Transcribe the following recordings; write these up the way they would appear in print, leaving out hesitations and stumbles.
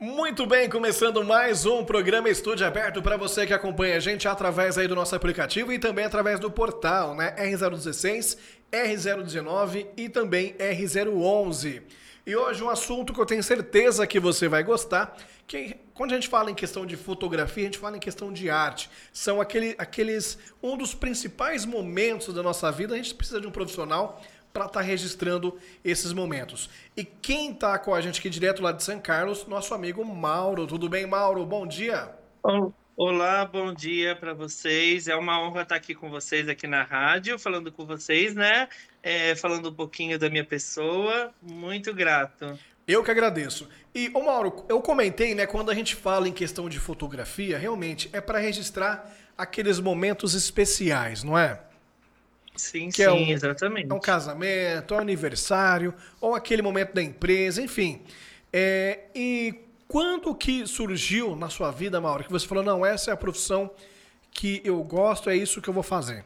Muito bem, começando mais um programa Estúdio Aberto para você que acompanha a gente através aí do nosso aplicativo e também através do portal, né? R016, R019 e também R011. E hoje um assunto que eu tenho certeza que você vai gostar, que quando a gente fala em questão de fotografia, a gente fala em questão de arte. São um dos principais momentos da nossa vida, a gente precisa de um profissional para estar registrando esses momentos. E quem está com a gente aqui direto lá de São Carlos, nosso amigo Mauro. Tudo bem, Mauro? Bom dia. Olá, bom dia para vocês. É uma honra estar aqui com vocês aqui na rádio, falando com vocês, né? Falando um pouquinho da minha pessoa. Muito grato. Eu que agradeço. E, ô Mauro, eu comentei, né, quando a gente fala em questão de fotografia, realmente é para registrar aqueles momentos especiais, não é? Sim, Que sim, é um exatamente. casamento, é um aniversário, ou aquele momento da empresa, enfim. E quando que surgiu na sua vida, Mauro, que você falou, não, essa é a profissão que eu gosto, é isso que eu vou fazer?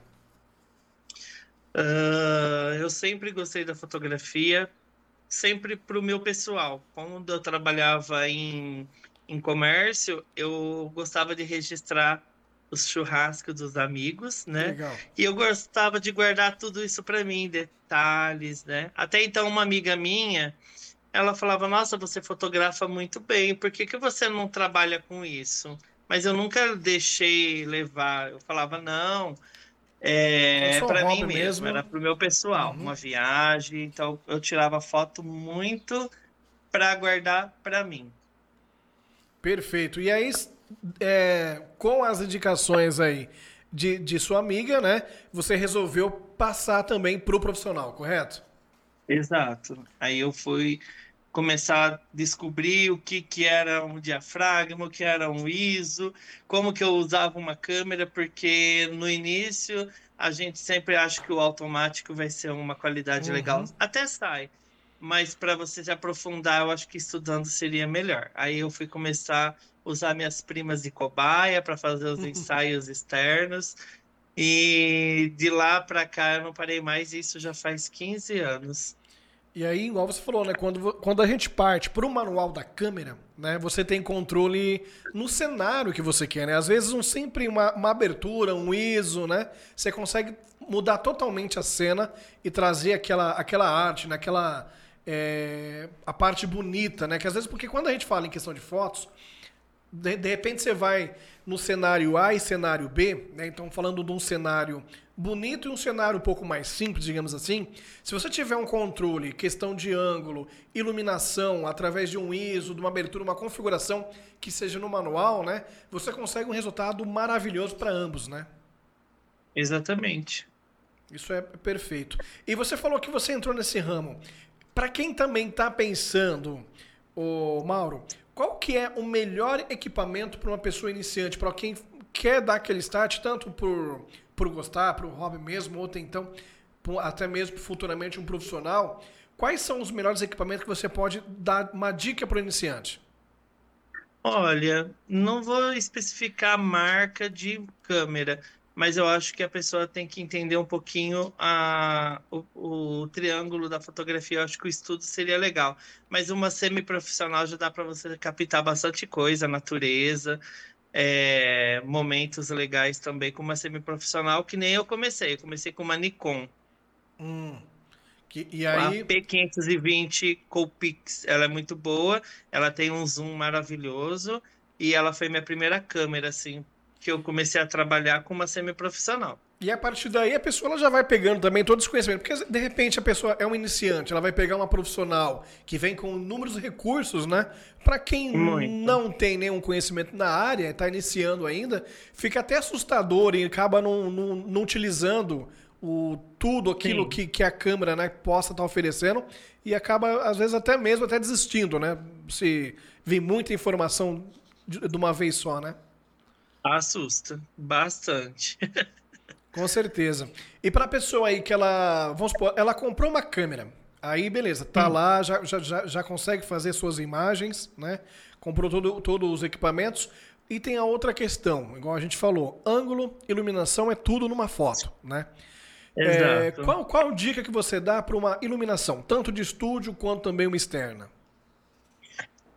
Eu sempre gostei da fotografia, sempre para o meu pessoal. Quando eu trabalhava em comércio, eu gostava de registrar os churrascos dos amigos, Que né? legal. E eu gostava de guardar tudo isso para mim, detalhes, né? Até então, uma amiga minha, ela falava: Nossa, você fotografa muito bem, por que que você não trabalha com isso? Mas eu nunca deixei levar. Eu falava: Não. É É só um para mim hobby mesmo, era mesmo. para o meu pessoal, Uhum. uma viagem, então eu tirava foto muito para guardar para mim. Perfeito. E aí, com as indicações aí de sua amiga, né, você resolveu passar também para o profissional, correto? Exato. Aí eu fui começar a descobrir o que que era um diafragma, o que era um ISO, como que eu usava uma câmera, porque no início a gente sempre acha que o automático vai ser uma qualidade legal, Uhum. até sai. Mas para você se aprofundar, eu acho que estudando seria melhor. Aí eu fui começar a usar minhas primas de cobaia para fazer os ensaios externos. E de lá para cá eu não parei mais, e isso já faz 15 anos. E aí, igual você falou, né? Quando a gente parte para o manual da câmera, né? Você tem controle no cenário que você quer, né? Às vezes sempre uma abertura, um ISO, né? Você consegue mudar totalmente a cena e trazer aquela arte, né? A parte bonita, né? Que às vezes, porque quando a gente fala em questão de fotos, de repente você vai no cenário A e cenário B, né? Então falando de um cenário bonito e um cenário um pouco mais simples, digamos assim. Se você tiver um controle, questão de ângulo, iluminação, através de um ISO, de uma abertura, uma configuração que seja no manual, né? Você consegue um resultado maravilhoso para ambos, né? Exatamente. Isso é perfeito. E você falou que você entrou nesse ramo. Para quem também está pensando, ô Mauro, qual que é o melhor equipamento para uma pessoa iniciante, para quem quer dar aquele start, tanto por gostar, por hobby mesmo, ou então até mesmo futuramente um profissional? Quais são os melhores equipamentos que você pode dar uma dica para o iniciante? Olha, não vou especificar a marca de câmera, mas eu acho que a pessoa tem que entender um pouquinho o triângulo da fotografia. Eu acho que o estudo seria legal, mas uma semiprofissional já dá para você captar bastante coisa, natureza, momentos legais também com uma semiprofissional, que nem eu comecei. Eu comecei com uma Nikon. E A aí, P520 Coolpix, ela é muito boa, ela tem um zoom maravilhoso e ela foi minha primeira câmera, assim, que eu comecei a trabalhar com uma semi-profissional. a partir daí a pessoa ela já vai pegando também todo esse conhecimento. Porque de repente a pessoa é um iniciante, ela vai pegar uma profissional que vem com inúmeros recursos, né? Para quem Muito. não tem nenhum conhecimento na área, está iniciando ainda, fica até assustador e acaba não utilizando tudo aquilo Sim, que a câmera, né, possa estar oferecendo e acaba, às vezes, até mesmo até desistindo, né? Se vir muita informação de uma vez só, né? assusta bastante. Com certeza. E para a pessoa aí que ela, vamos supor, ela comprou uma câmera, aí beleza, tá lá, já consegue fazer suas imagens, né? Comprou todos os equipamentos. E tem a outra questão, igual a gente falou, ângulo, iluminação é tudo numa foto, né? Exato. Qual dica que você dá para uma iluminação, tanto de estúdio quanto também uma externa?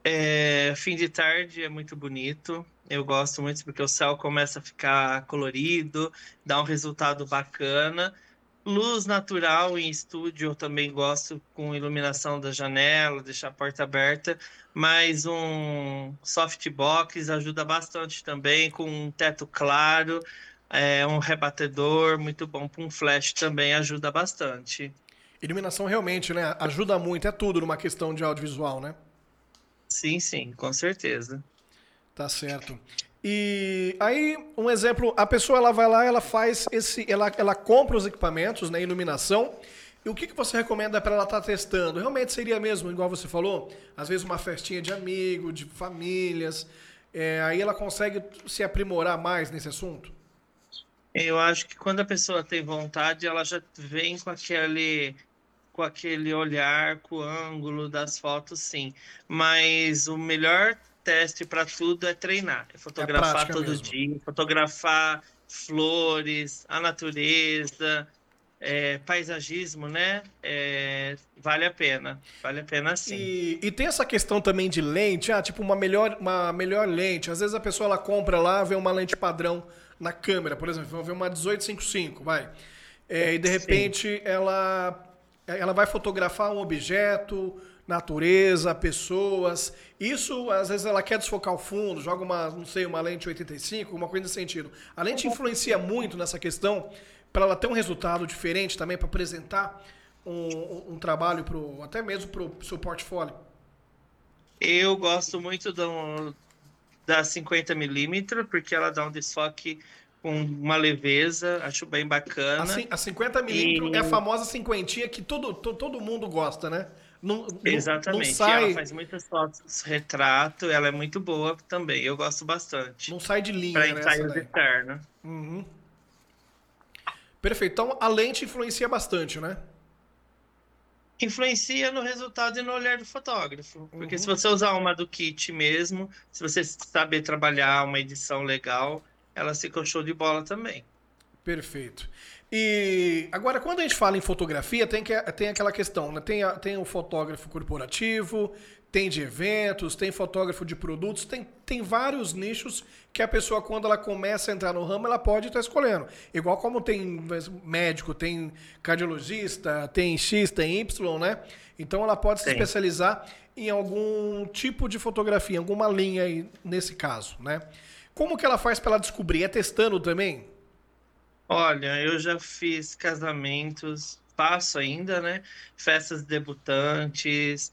Fim de tarde é muito bonito. Eu gosto muito porque o céu começa a ficar colorido, dá um resultado bacana. Luz natural em estúdio, eu também gosto com iluminação da janela, deixar a porta aberta, mas um softbox ajuda bastante também, com um teto claro, um rebatedor, muito bom para um flash também ajuda bastante. Iluminação realmente, né? Ajuda muito, é tudo numa questão de audiovisual, né? Sim, sim, com certeza. Tá certo. E aí, um exemplo, a pessoa ela vai lá, ela faz ela compra os equipamentos, né, iluminação. E o que que você recomenda para ela estar testando? Realmente seria mesmo, igual você falou, às vezes uma festinha de amigo, de famílias. Aí ela consegue se aprimorar mais nesse assunto? Eu acho que quando a pessoa tem vontade, ela já vem com aquele olhar, com o ângulo das fotos, sim. Mas o melhor teste para tudo é treinar, é É a fotografar prática todo mesmo. dia, fotografar flores, a natureza, paisagismo, né? Vale a pena sim. E tem essa questão também de lente, tipo uma melhor lente. Às vezes a pessoa ela compra lá, vê uma lente padrão na câmera, por exemplo, vamos ver uma 1855, vai. E de Sim. repente ela vai fotografar um objeto, natureza, pessoas. Isso, às vezes ela quer desfocar o fundo, joga uma, não sei, uma lente 85, uma coisa nesse sentido. A lente influencia muito nessa questão para ela ter um resultado diferente também, para apresentar um trabalho até mesmo para o seu portfólio. Eu gosto muito da 50 mm, porque ela dá um desfoque com uma leveza, acho bem bacana. A 50 mm é a E famosa cinquentinha que todo mundo gosta, né? Não exatamente, ela sai, faz muitas fotos retrato, ela é muito boa também, eu gosto bastante. não sai de Para linha nessa ensaios daí. externos. Uhum. Perfeito. Então a lente influencia bastante, né? Influencia no resultado e no olhar do fotógrafo, porque se você usar uma do kit mesmo, se você saber trabalhar uma edição legal, ela fica show de bola também. Perfeito. E agora, quando a gente fala em fotografia, tem aquela questão, né? Tem o fotógrafo corporativo, tem de eventos, tem fotógrafo de produtos, tem vários nichos que a pessoa, quando ela começa a entrar no ramo, ela pode estar escolhendo. Igual como tem médico, tem cardiologista, tem X, tem Y, né? Então ela pode se Tem. especializar em algum tipo de fotografia, em alguma linha aí, nesse caso, né? Como que ela faz para ela descobrir? É testando também? Olha, eu já fiz casamentos, faço ainda, né? Festas debutantes,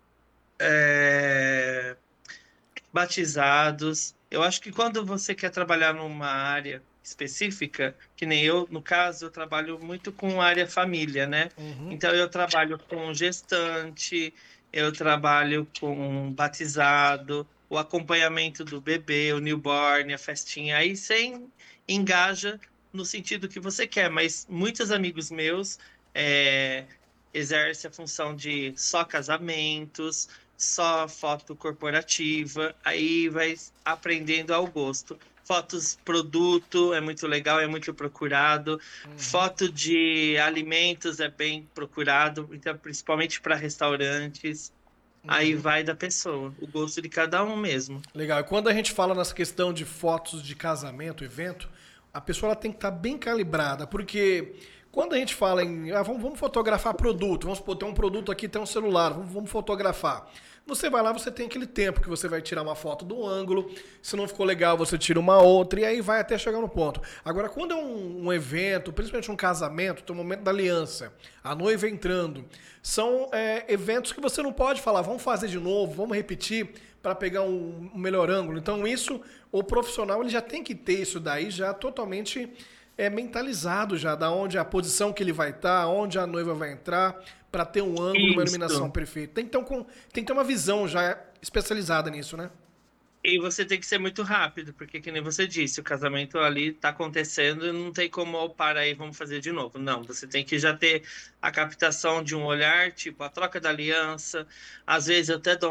é, batizados. Eu acho que quando você quer trabalhar numa área específica, que nem eu, no caso, eu trabalho muito com área família, né? Uhum. Então eu trabalho com gestante, eu trabalho com batizado, o acompanhamento do bebê, o newborn, a festinha. Aí você engaja no sentido que você quer, mas muitos amigos meus é, exercem a função de só casamentos, só foto corporativa, aí vai aprendendo ao gosto. Fotos produto é muito legal, é muito procurado. Foto de alimentos é bem procurado, então, principalmente para restaurantes. Aí vai da pessoa, o gosto de cada um mesmo. Legal. E quando a gente fala nessa questão de fotos de casamento, evento, a pessoa ela tem que estar bem calibrada, porque quando a gente fala em vamos fotografar produto, vamos supor, tem um produto aqui, tem um celular, vamos fotografar. Você vai lá, você tem aquele tempo que você vai tirar uma foto do ângulo, se não ficou legal, você tira uma outra, e aí vai até chegar no ponto. Agora, quando é um evento, principalmente um casamento, tem o momento da aliança, a noiva entrando, são eventos que você não pode falar, vamos fazer de novo, vamos repetir para pegar um melhor ângulo. Então, isso, o profissional ele já tem que ter isso daí já totalmente mentalizado já, da onde a posição que ele vai estar, onde a noiva vai entrar, para ter um ângulo, uma iluminação Isso. perfeita. Tem que ter uma visão já especializada nisso, né? E você tem que ser muito rápido, porque que nem você disse, o casamento ali tá acontecendo e não tem como parar aí, vamos fazer de novo. Não, você tem que já ter a captação de um olhar, tipo a troca da aliança. Às vezes eu até dou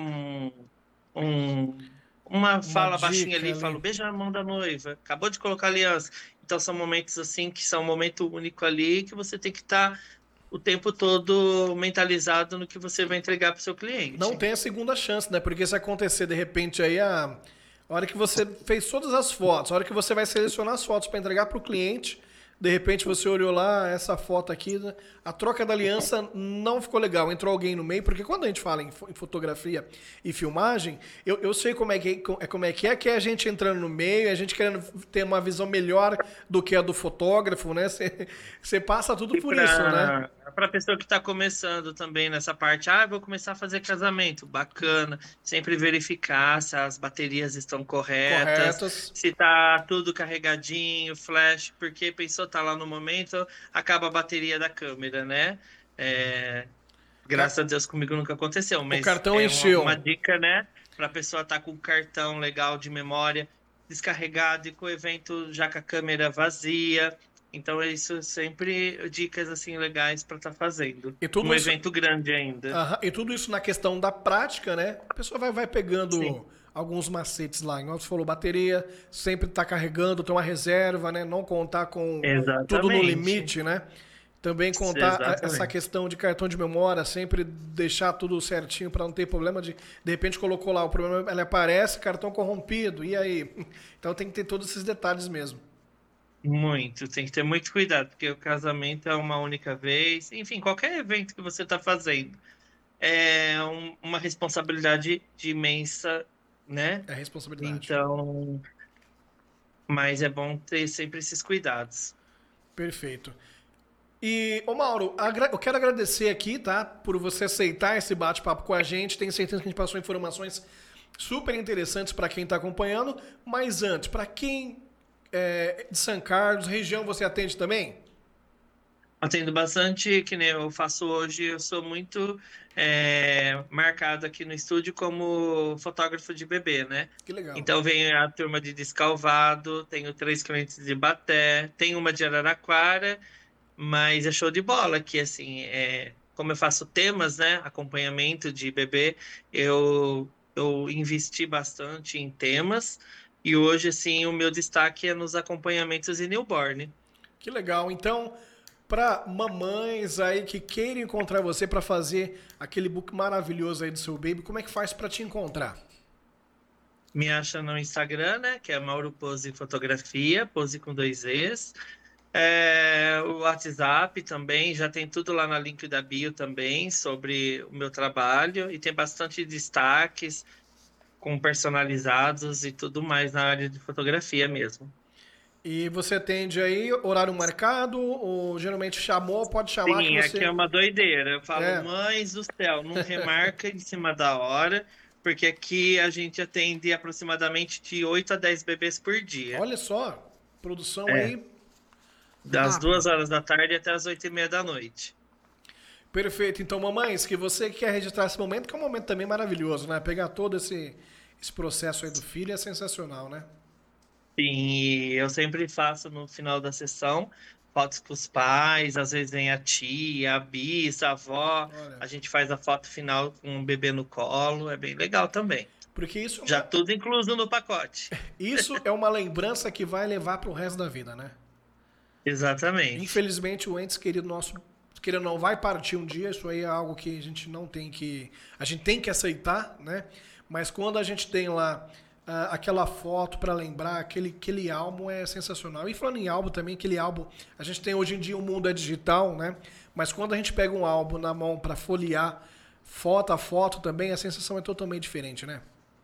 um- uma Uma fala baixinha dica ali, ali. falo, beija a mão da noiva, acabou de colocar a aliança. Então são momentos assim que são um momento único ali que você tem que estar o tempo todo mentalizado no que você vai entregar para o seu Não cliente. tem a segunda chance, né? Porque se acontecer de repente aí a hora que você fez todas as fotos, a hora que você vai selecionar as fotos para entregar para o cliente, de repente você olhou lá, essa foto aqui, né? A troca da aliança não ficou legal, entrou alguém no meio, porque quando a gente fala em fotografia e filmagem, eu sei como é que é a gente entrando no meio, a gente querendo ter uma visão melhor do que a do fotógrafo, né? Você passa tudo E por isso, né? para a pessoa que está começando também nessa parte, vou começar a fazer casamento, bacana. Sempre verificar se as baterias estão corretas, Corretas. se tá tudo carregadinho, flash, porque pensou tá lá no momento, acaba a bateria da câmera, né? É, graças a Deus comigo nunca aconteceu, O mas cartão é uma encheu. dica, né? Para a pessoa estar com um cartão legal de memória descarregado e com o evento já com a câmera vazia. Então, isso sempre dicas assim legais para estar fazendo. E tudo Um isso, evento grande ainda. aham, e tudo isso na questão da prática, né? A pessoa vai Sim, pegando alguns macetes lá. Igual você falou, bateria, sempre tá carregando, ter uma reserva, né? Não contar com tudo no exatamente. limite, né? Também contar essa Exatamente. questão de cartão de memória, sempre deixar tudo certinho para não ter problema de repente colocou lá o problema, ele aparece, cartão corrompido, e aí? Então tem que ter todos esses detalhes mesmo. Muito, tem que ter muito cuidado, porque o casamento é uma única vez. Enfim, qualquer evento que você está fazendo é uma responsabilidade de imensa, né? É responsabilidade. Então, mas é bom ter sempre esses cuidados. Perfeito. E, ô Mauro, eu quero agradecer aqui, tá? Por você aceitar esse bate-papo com a gente. Tenho certeza que a gente passou informações super interessantes para quem está acompanhando. Mas antes, para quem é de São Carlos, região, você atende também? Atendo bastante, que nem eu faço hoje, eu sou muito marcado aqui no estúdio como fotógrafo de bebê, né? Que legal. Então vem a turma de Descalvado, tenho 3 clientes de Baté, tenho uma de Araraquara, mas é show de bola que assim, como eu faço temas, né, acompanhamento de bebê, eu investi bastante em temas e hoje assim o meu destaque é nos acompanhamentos de newborn. Que legal. Então, para mamães aí que queiram encontrar você para fazer aquele book maravilhoso aí do seu baby, como é que faz para te encontrar? Me acha no Instagram, né? Que é Mauro Pose Fotografia, Pose com dois Es. O WhatsApp também, já tem tudo lá na link da bio também sobre o meu trabalho e tem bastante destaques com personalizados e tudo mais na área de fotografia mesmo. E você atende aí horário marcado ou geralmente chamou, pode chamar que Sim, aqui é você uma doideira. Eu falo, é, mães do céu, não remarca em cima da hora, porque aqui a gente atende aproximadamente de 8 a 10 bebês por dia. olha só, produção É. aí Das rápida. 2 horas da tarde até as 8h30 da noite. Perfeito. Então, mamães, que você quer registrar esse momento, que é um momento também maravilhoso, né? Pegar todo esse processo aí do filho é sensacional, né? Sim, e eu sempre faço no final da sessão fotos com os pais, às vezes vem a tia, a bisa, a avó, Olha, a gente faz a foto final com o bebê no colo, é bem legal também. porque Já tudo incluso no pacote. isso é uma lembrança que vai levar pro resto da vida, né? Exatamente. Infelizmente, o ente querido nosso, querendo ou não, vai partir um dia. Isso aí é algo que a gente não tem que. A gente tem que aceitar, né? Mas quando a gente tem lá aquela foto para lembrar, aquele álbum é sensacional. E falando em álbum também, aquele álbum. A gente tem hoje em dia o mundo é digital, né? Mas quando a gente pega um álbum na mão para folhear foto a foto também, a sensação é totalmente diferente, né?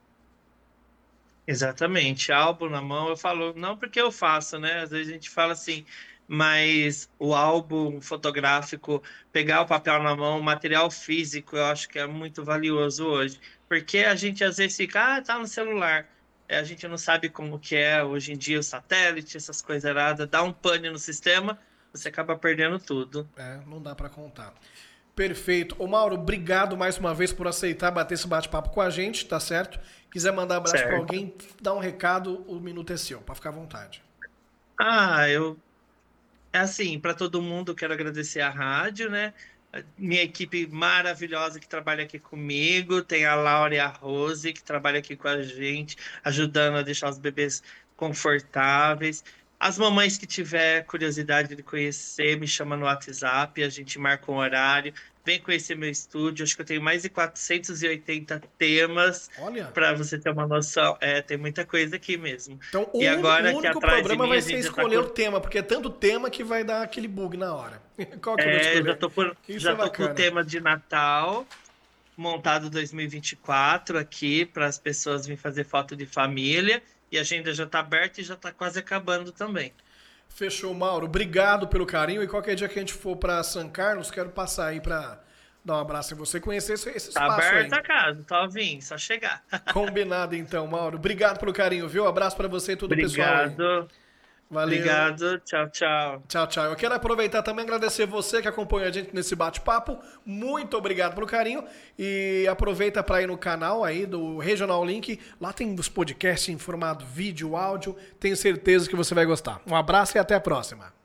Exatamente. Álbum na mão, eu falo, não porque eu faço, né? Às vezes a gente fala assim, mas o álbum fotográfico, pegar o papel na mão, o material físico, eu acho que é muito valioso hoje. Porque a gente às vezes fica, tá no celular. A gente não sabe como que é hoje em dia o satélite, essas coisas erradas, dá um pane no sistema, você acaba perdendo tudo. É, não dá para contar. Perfeito. Ô Mauro, obrigado mais uma vez por aceitar bater esse bate-papo com a gente, tá certo? Quiser mandar um abraço para Certo. alguém, dar um recado, o minuto é seu, para ficar à vontade. Eu É assim, para todo mundo, quero agradecer a rádio, né? Minha equipe maravilhosa que trabalha aqui comigo, tem a Laura e a Rose que trabalham aqui com a gente, ajudando a deixar os bebês confortáveis. As mamães que tiver curiosidade de conhecer, me chama no WhatsApp, a gente marca um horário, vem conhecer meu estúdio. Acho que eu tenho mais de 480 temas Olha. para você ter uma noção. Tem muita coisa aqui mesmo. Então, E o agora aqui único atrás de problema mim, vai a ser gente já tá escolher o tema, porque é tanto tema que vai dar aquele bug na hora. Qual que eu vou escolher? Isso já é tô com o bacana. tema de Natal montado 2024 aqui para as pessoas virem fazer foto de família. E a agenda já está aberta e já está quase acabando também. Fechou, Mauro. Obrigado pelo carinho. E qualquer dia que a gente for para São Carlos, quero passar aí para dar um abraço em você, conhecer esse Tá espaço aí. aberta a casa, só vir, só chegar. Combinado então, Mauro. Obrigado pelo carinho, viu? Abraço para você e todo o pessoal aí. Obrigado. Valeu. Obrigado. Tchau, tchau. Tchau, tchau. Eu quero aproveitar também e agradecer você que acompanha a gente nesse bate-papo. Muito obrigado pelo carinho. E aproveita para ir no canal aí do Regional Link. Lá tem os podcasts em formato vídeo, áudio. Tenho certeza que você vai gostar. Um abraço e até a próxima.